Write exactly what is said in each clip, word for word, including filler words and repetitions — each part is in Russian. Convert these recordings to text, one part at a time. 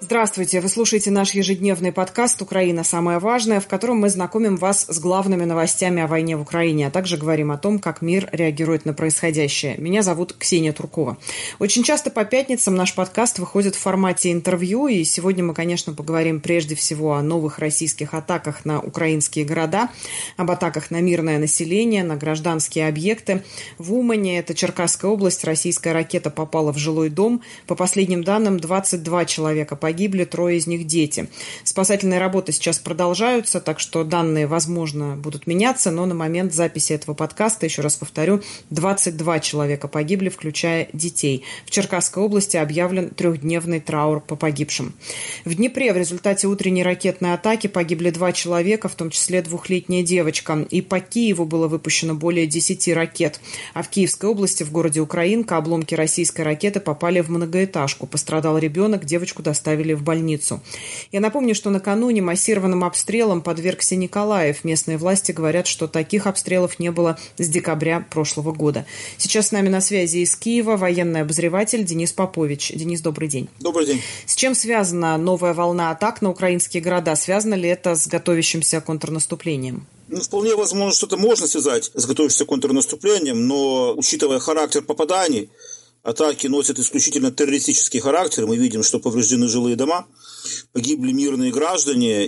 Здравствуйте! Вы слушаете наш ежедневный подкаст «Украина. Самое важное», в котором мы знакомим вас с главными новостями о войне в Украине, а также говорим о том, как мир реагирует на происходящее. Меня зовут Ксения Туркова. Очень часто по пятницам наш подкаст выходит в формате интервью, и сегодня мы, конечно, поговорим прежде всего о новых российских атаках на украинские города, об атаках на мирное население, на гражданские объекты. В Умане, это Черкасская область, российская ракета попала в жилой дом. По последним данным, двадцать два человека погибли, трое из них дети. Спасательные работы сейчас продолжаются, так что данные, возможно, будут меняться, но на момент записи этого подкаста, еще раз повторю, двадцать два человека погибли, включая детей. В Черкасской области объявлен трехдневный траур по погибшим. В Днепре в результате утренней ракетной атаки погибли два человека, в том числе двухлетняя девочка. И по Киеву было выпущено более десяти ракет. А в Киевской области, в городе Украинка, обломки российской ракеты попали в многоэтажку. Пострадал ребенок, девочку доставили в больницу. Я напомню, что накануне массированным обстрелом подвергся Николаев. Местные власти говорят, что таких обстрелов не было с декабря прошлого года. Сейчас с нами на связи из Киева военный обозреватель Денис Попович. Денис, добрый день. Добрый день. С чем связана новая волна атак на украинские города? Связано ли это с готовящимся контрнаступлением? Ну, вполне возможно, что это можно связать с готовящимся контрнаступлением, но, учитывая характер попаданий, атаки носят исключительно террористический характер. Мы видим, что повреждены жилые дома, погибли мирные граждане,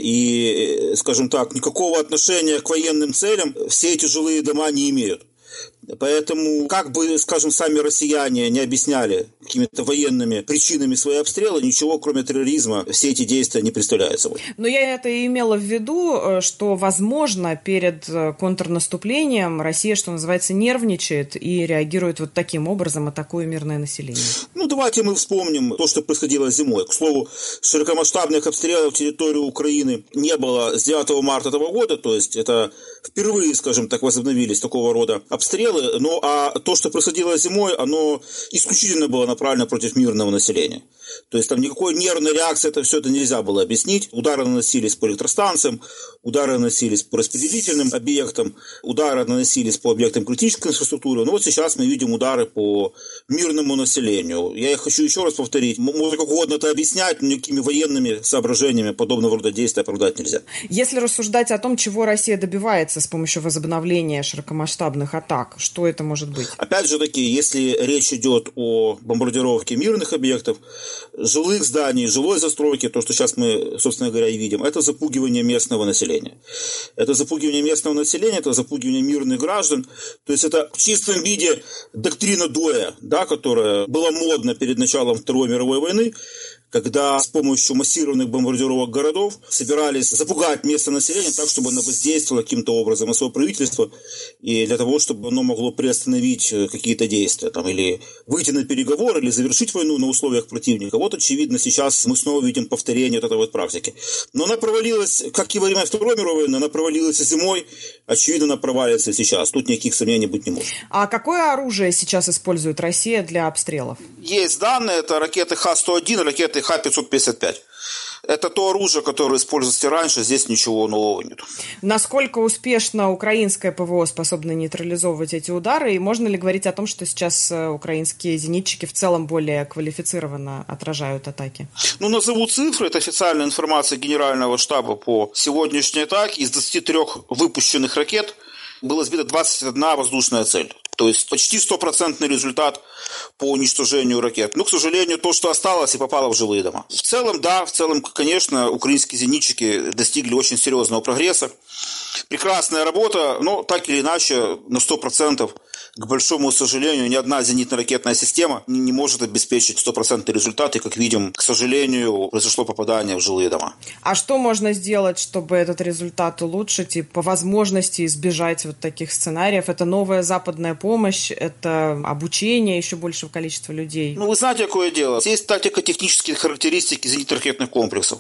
и, скажем так, никакого отношения к военным целям все эти жилые дома не имеют. Поэтому, как бы, скажем, сами россияне не объясняли какими-то военными причинами свои обстрелы, ничего, кроме терроризма, все эти действия не представляют собой. Но я это и имела в виду, что, возможно, перед контрнаступлением Россия, что называется, нервничает и реагирует вот таким образом, атакуя мирное население. Ну, давайте мы вспомним то, что происходило зимой. К слову, широкомасштабных обстрелов территории Украины не было с девятого марта этого года, то есть это впервые, скажем так, возобновились такого рода обстрелы. Ну, а то, что происходило зимой, оно исключительно было направлено против мирного населения. То есть там никакой нервной реакции, это все это нельзя было объяснить. Удары наносились по электростанциям, удары наносились по распределительным объектам, удары наносились по объектам критической инфраструктуры. Но вот сейчас мы видим удары по мирному населению. Я хочу еще раз повторить, можно как угодно это объяснять, но никакими военными соображениями подобного рода действия оправдать нельзя. Если рассуждать о том, чего Россия добивается с помощью возобновления широкомасштабных атак, что это может быть? Опять же таки, если речь идет о бомбардировке мирных объектов, жилых зданий, жилой застройки, то, что сейчас мы, собственно говоря, и видим, это запугивание местного населения. Это запугивание местного населения, это запугивание мирных граждан. То есть это в чистом виде доктрина Доя, да, которая была модна перед началом Второй мировой войны, когда с помощью массированных бомбардировок городов собирались запугать местное население так, чтобы оно воздействовало каким-то образом на свое правительство, и для того, чтобы оно могло приостановить какие-то действия, там, или выйти на переговоры, или завершить войну на условиях противника. Вот, очевидно, сейчас мы снова видим повторение вот этой вот практики. Но она провалилась, как и во время Второй мировой войны, она провалилась и зимой, очевидно, она провалится и сейчас. Тут никаких сомнений быть не может. А какое оружие сейчас использует Россия для обстрелов? Есть данные, это ракеты Х сто один, ракеты Х пятьсот пятьдесят пять. Это то оружие, которое использовалось раньше, здесь ничего нового нет. Насколько успешно украинское ПВО способно нейтрализовывать эти удары? И можно ли говорить о том, что сейчас украинские зенитчики в целом более квалифицированно отражают атаки? Ну, назову цифры. Это официальная информация Генерального штаба по сегодняшней атаке. Из двадцати трёх выпущенных ракет было сбито двадцать одна воздушная цель. То есть почти стопроцентный результат по уничтожению ракет. Но, к сожалению, то, что осталось, и попало в жилые дома. В целом, да, в целом, конечно, украинские зенитчики достигли очень серьезного прогресса. Прекрасная работа, но так или иначе, на сто процентов, к большому сожалению, ни одна зенитно-ракетная система не может обеспечить стопроцентный результат. И, как видим, к сожалению, произошло попадание в жилые дома. А что можно сделать, чтобы этот результат улучшить и по возможности избежать вот таких сценариев? Это новая западная помощь, это обучение еще большего количества людей? Ну, вы знаете, какое дело. Есть тактико-технические характеристики зенитно-ракетных комплексов.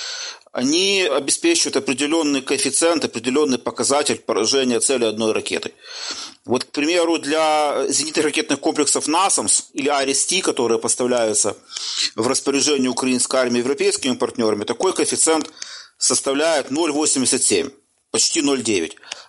Они обеспечивают определенный коэффициент, определенный показатель поражения цели одной ракеты. Вот, к примеру, для зенитно-ракетных комплексов насамс или Арис-Т, которые поставляются в распоряжение украинской армии европейскими партнерами, такой коэффициент составляет ноль целых восемьдесят семь, почти ноль целых девять.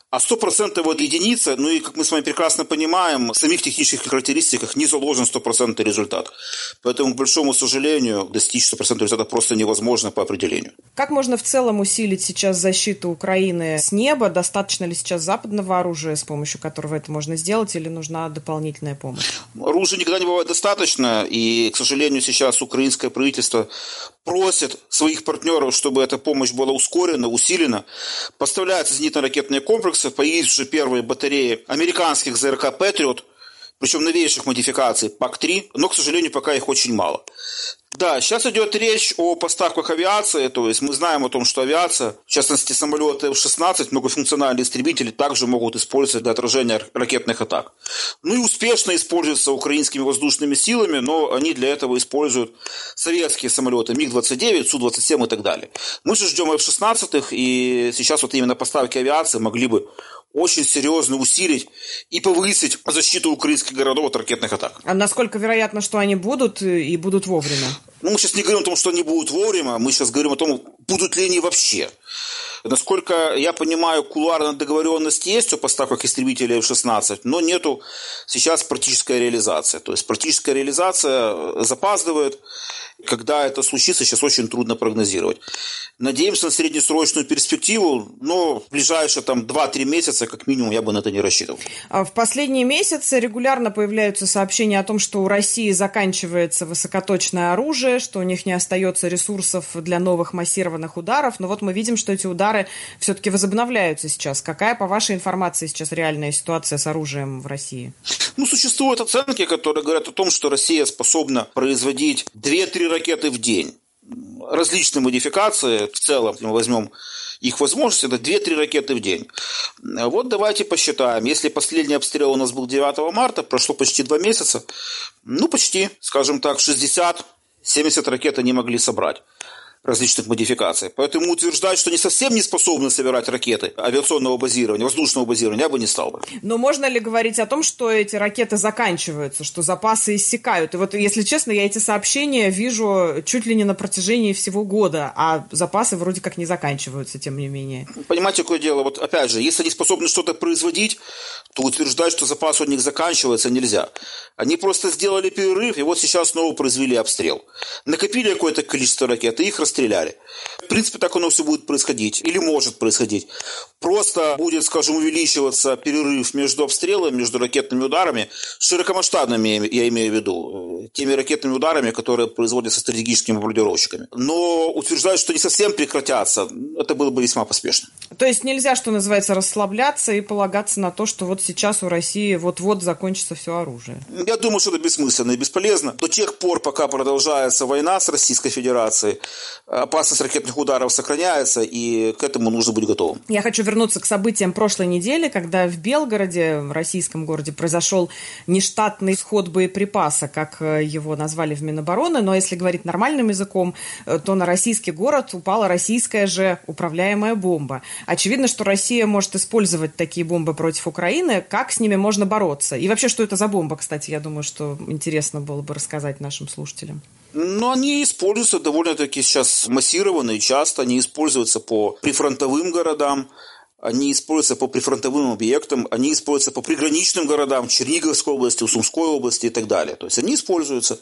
А сто процентов вот единица, ну и, как мы с вами прекрасно понимаем, в самих технических характеристиках не заложен стопроцентный результат. Поэтому, к большому сожалению, достичь стопроцентного результата просто невозможно по определению. Как можно в целом усилить сейчас защиту Украины с неба? Достаточно ли сейчас западного оружия, с помощью которого это можно сделать, или нужна дополнительная помощь? Оружия никогда не бывает достаточно, и, к сожалению, сейчас украинское правительство просит своих партнеров, чтобы эта помощь была ускорена, усилена. Поставляются зенитно-ракетные комплексы, появились уже первые батареи американских ЗРК «Патриот», причем новейших модификаций пак три, но, к сожалению, пока их очень мало. Да, сейчас идет речь о поставках авиации, то есть мы знаем о том, что авиация, в частности самолеты эф шестнадцать, многофункциональные истребители, также могут использоваться для отражения ракетных атак. Ну и успешно используются украинскими воздушными силами, но они для этого используют советские самолеты миг двадцать девять, су двадцать семь и так далее. Мы же ждем эф шестнадцать, и сейчас вот именно поставки авиации могли бы очень серьезно усилить и повысить защиту украинских городов от ракетных атак. А насколько вероятно, что они будут и будут вовремя? Ну, мы сейчас не говорим о том, что они будут вовремя, мы сейчас говорим о том, будут ли они вообще. Насколько я понимаю, кулуарная договоренность есть о поставках истребителей эф шестнадцать, но нету сейчас практической реализации. То есть практическая реализация запаздывает. Когда это случится, сейчас очень трудно прогнозировать. Надеемся на среднесрочную перспективу, но в ближайшие там, два-три месяца, как минимум, я бы на это не рассчитывал. В последние месяцы регулярно появляются сообщения о том, что у России заканчивается высокоточное оружие, что у них не остается ресурсов для новых массированных ударов. Но вот мы видим, что эти удары все-таки возобновляются сейчас. Какая, по вашей информации, сейчас реальная ситуация с оружием в России? Ну, существуют оценки, которые говорят о том, что Россия способна производить две-три ракеты в день. Различные модификации, в целом, если мы возьмем их возможности, это две-три ракеты в день. Вот давайте посчитаем. Если последний обстрел у нас был девятого марта, прошло почти два месяца, ну, почти, скажем так, шестьдесят-семьдесят ракет они могли собрать. Различных модификаций. Поэтому утверждать, что они совсем не способны собирать ракеты авиационного базирования, воздушного базирования, я бы не стал бы. Но можно ли говорить о том, что эти ракеты заканчиваются, что запасы иссякают? И вот, если честно, я эти сообщения вижу чуть ли не на протяжении всего года, а запасы вроде как не заканчиваются, тем не менее. Понимаете, какое дело? Вот опять же, если они способны что-то производить, то утверждать, что запас у них заканчивается, нельзя. Они просто сделали перерыв, и вот сейчас снова произвели обстрел. Накопили какое-то количество ракет, и их расстреляли. В принципе, так оно все будет происходить. Или может происходить. Просто будет, скажем, увеличиваться перерыв между обстрелами, между ракетными ударами, широкомасштабными, я имею в виду, теми ракетными ударами, которые производятся стратегическими бомбардировщиками. Но утверждать, что они совсем прекратятся, это было бы весьма поспешно. То есть нельзя, что называется, расслабляться и полагаться на то, что вот сейчас у России вот-вот закончится все оружие? Я думаю, что это бессмысленно и бесполезно. До тех пор, пока продолжается война с Российской Федерацией, опасность ракетных ударов сохраняется, и к этому нужно быть готовым. Я хочу вернуться к событиям прошлой недели, когда в Белгороде, в российском городе, произошел нештатный сход боеприпаса, как его назвали в Минобороны, но если говорить нормальным языком, то на российский город упала российская же управляемая бомба. Очевидно, что Россия может использовать такие бомбы против Украины. Как с ними можно бороться? И вообще, что это за бомба, кстати, я думаю, что интересно было бы рассказать нашим слушателям. Но они используются довольно-таки сейчас массированно и часто. Они используются по прифронтовым городам, они используются по прифронтовым объектам, они используются по приграничным городам Черниговской области, Сумской области и так далее. То есть они используются.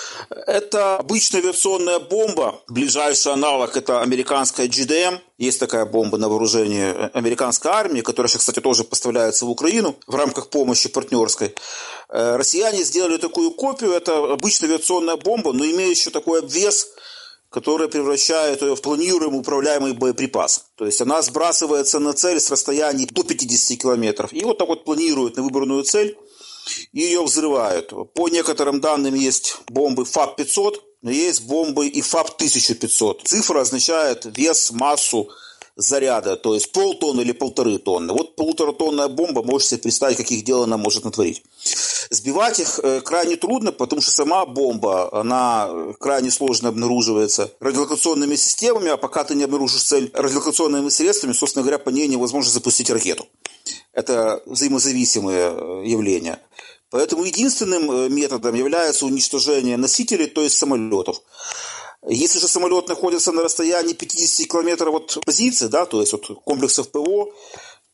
Это обычная авиационная бомба. Ближайший аналог – это американская джи ди эм. Есть такая бомба на вооружении американской армии, которая сейчас, кстати, тоже поставляется в Украину в рамках помощи партнерской. Россияне сделали такую копию. Это обычная авиационная бомба, но имеющая такой обвес, которая превращает ее в планируемый управляемый боеприпас. То есть она сбрасывается на цель с расстояния до пятьдесят километров. И вот так вот планирует на выбранную цель и ее взрывают. По некоторым данным есть бомбы ФАП пятьсот, но есть бомбы и ФАП тысяча пятьсот. Цифра означает вес, массу заряда, то есть полтонны или полторы тонны. Вот полуторатонная бомба, можете себе представить, каких дел она может натворить. Сбивать их крайне трудно, потому что сама бомба, она крайне сложно обнаруживается радиолокационными системами, а пока ты не обнаружишь цель радиолокационными средствами, собственно говоря, по ней невозможно запустить ракету. Это взаимозависимые явления. Поэтому единственным методом является уничтожение носителей, то есть самолетов. Если же самолет находится на расстоянии пятьдесят километров от позиции, да, то есть от комплексов ПВО,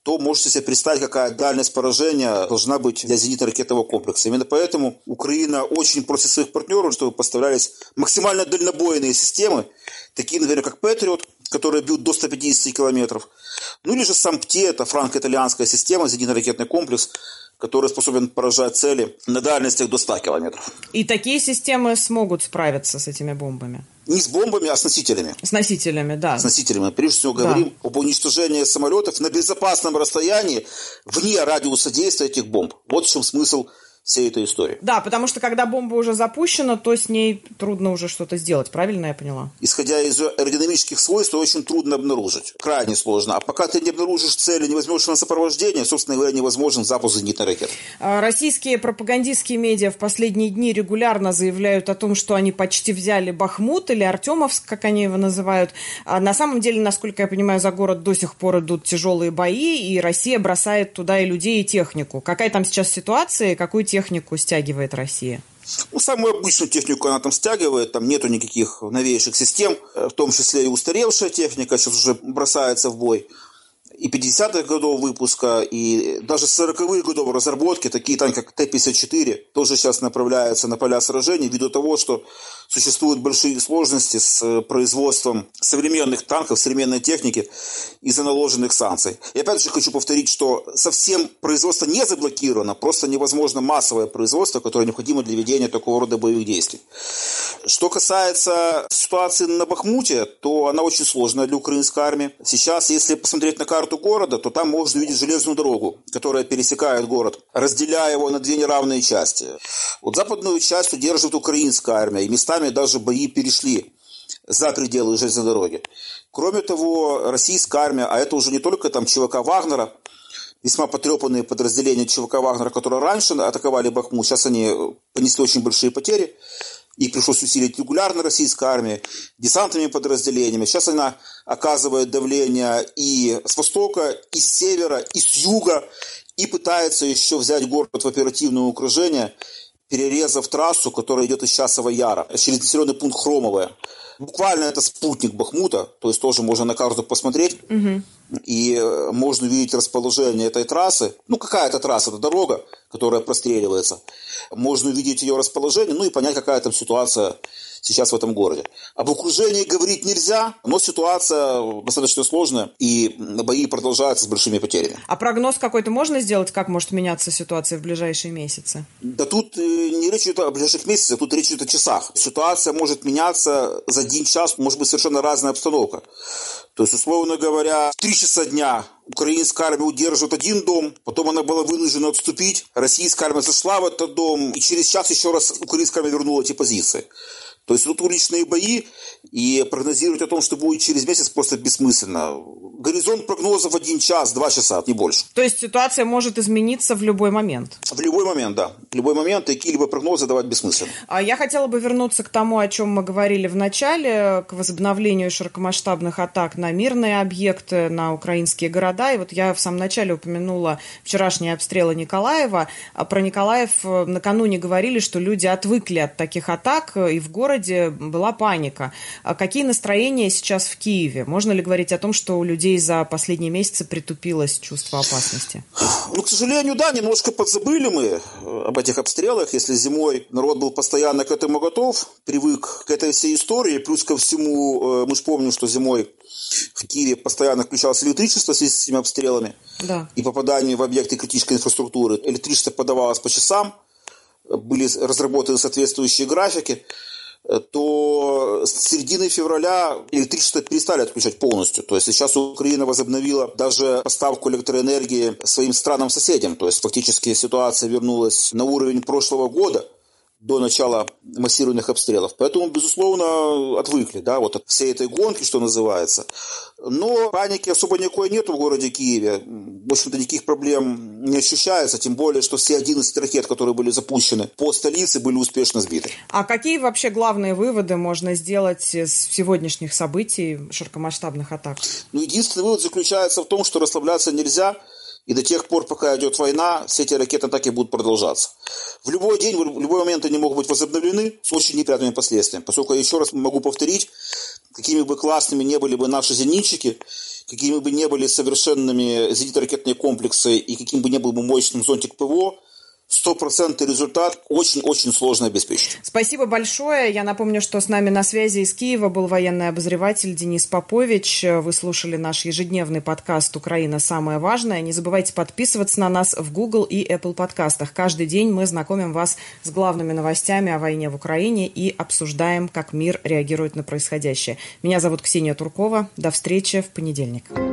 то можете себе представить, какая дальность поражения должна быть для зенитно-ракетного комплекса. Именно поэтому Украина очень просит своих партнеров, чтобы поставлялись максимально дальнобойные системы, такие, например, как Патриот, которые бьют до ста пятидесяти километров. Ну или же САМПТЕ, это франко-итальянская система, зенитно-ракетный комплекс, который способен поражать цели на дальностях до ста километров. И такие системы смогут справиться с этими бомбами? Не с бомбами, а с носителями. С носителями, да. С носителями. Прежде всего говорим да. об уничтожении самолетов на безопасном расстоянии вне радиуса действия этих бомб. Вот в чем смысл всей этой истории. Да, потому что когда бомба уже запущена, то с ней трудно уже что-то сделать. Правильно я поняла? Исходя из аэродинамических свойств, очень трудно обнаружить. Крайне сложно. А пока ты не обнаружишь цели, не возьмешь на сопровождение, собственно говоря, невозможен запуск зенитной ракеты. Российские пропагандистские медиа в последние дни регулярно заявляют о том, что они почти взяли Бахмут или Артемовск, как они его называют. А на самом деле, насколько я понимаю, за город до сих пор идут тяжелые бои, и Россия бросает туда и людей, и технику. Какая там сейчас ситуация, и какую технику стягивает Россия? Ну, самую обычную технику она там стягивает, там нету никаких новейших систем, в том числе и устаревшая техника сейчас уже бросается в бой. И пятидесятых годов выпуска, и даже сороковых годов разработки, такие танки, как Т пятьдесят четыре, тоже сейчас направляются на поля сражений, ввиду того, что существуют большие сложности с производством современных танков, современной техники из-за наложенных санкций. И опять же хочу повторить, что совсем производство не заблокировано, просто невозможно массовое производство, которое необходимо для ведения такого рода боевых действий. Что касается ситуации на Бахмуте, то она очень сложная для украинской армии. Сейчас, если посмотреть на карту города, то там можно увидеть железную дорогу, которая пересекает город, разделяя его на две неравные части. Вот западную часть удерживает украинская армия, и местами даже бои перешли за пределы железной дороги. Кроме того, российская армия, а это уже не только там ЧВК Вагнера, весьма потрепанные подразделения ЧВК Вагнера, которые раньше атаковали Бахмут, сейчас они понесли очень большие потери. Их пришлось усилить регулярно российской армии, десантными подразделениями. Сейчас она оказывает давление и с востока, и с севера, и с юга, и пытается еще взять город в оперативное окружение, перерезав трассу, которая идет из Часового Яра, через населенный пункт Хромовое. Буквально это спутник Бахмута, то есть тоже можно на карту посмотреть, угу. И можно увидеть расположение этой трассы. Ну, какая это трасса? Это дорога, которая простреливается. Можно увидеть ее расположение, ну и понять, какая там ситуация сейчас в этом городе. Об окружении говорить нельзя, но ситуация достаточно сложная, и бои продолжаются с большими потерями. А прогноз какой-то можно сделать, как может меняться ситуация в ближайшие месяцы? Да тут не речь идет о ближайших месяцах, тут речь идет о часах. Ситуация может меняться за один час, может быть совершенно разная обстановка. То есть, условно говоря, в три часа дня украинская армия удерживает один дом, потом она была вынуждена отступить, российская армия зашла в этот дом, и через час еще раз украинская армия вернула эти позиции. То есть, тут уличные бои, и прогнозировать о том, что будет через месяц, просто бессмысленно. Горизонт прогнозов один час, два часа, не больше. То есть, ситуация может измениться в любой момент? В любой момент, да. В любой момент какие-либо прогнозы давать бессмысленно. А я хотела бы вернуться к тому, о чем мы говорили в начале, к возобновлению широкомасштабных атак на мирные объекты, на украинские города. И вот я в самом начале упомянула вчерашние обстрелы Николаева. А про Николаев накануне говорили, что люди отвыкли от таких атак, и в городе была паника. А какие настроения сейчас в Киеве? Можно ли говорить о том, что у людей за последние месяцы притупилось чувство опасности? Ну, к сожалению, да, немножко подзабыли мы об этих обстрелах. Если зимой народ был постоянно к этому готов, привык к этой всей истории, плюс ко всему, мы же помним, что зимой в Киеве постоянно включалось электричество в связи с этими обстрелами, да. И попаданием в объекты критической инфраструктуры. Электричество подавалось по часам, были разработаны соответствующие графики, то с середины февраля электричество перестали отключать полностью. То есть сейчас Украина возобновила даже поставку электроэнергии своим странам-соседям. То есть фактически ситуация вернулась на уровень прошлого года, до начала массированных обстрелов. Поэтому, безусловно, отвыкли, да, вот от всей этой гонки, что называется. Но паники особо никакой нет в городе Киеве. В общем-то, никаких проблем не ощущается, тем более, что все одиннадцать ракет, которые были запущены по столице, были успешно сбиты. А какие вообще главные выводы можно сделать из сегодняшних событий, широкомасштабных атак? Ну, единственный вывод заключается в том, что расслабляться нельзя. И до тех пор, пока идет война, все эти ракетные атаки будут продолжаться. В любой день, в любой момент они могут быть возобновлены с очень неприятными последствиями. Поскольку, еще раз могу повторить, какими бы классными не были бы наши зенитчики, какими бы не были совершенными зенитно-ракетные комплексы и каким бы не был бы мощным зонтик ПВО, стопроцентный результат очень-очень сложно обеспечить. Спасибо большое. Я напомню, что с нами на связи из Киева был военный обозреватель Денис Попович. Вы слушали наш ежедневный подкаст «Украина. Самое важное». Не забывайте подписываться на нас в Google и Apple подкастах. Каждый день мы знакомим вас с главными новостями о войне в Украине и обсуждаем, как мир реагирует на происходящее. Меня зовут Ксения Туркова. До встречи в понедельник.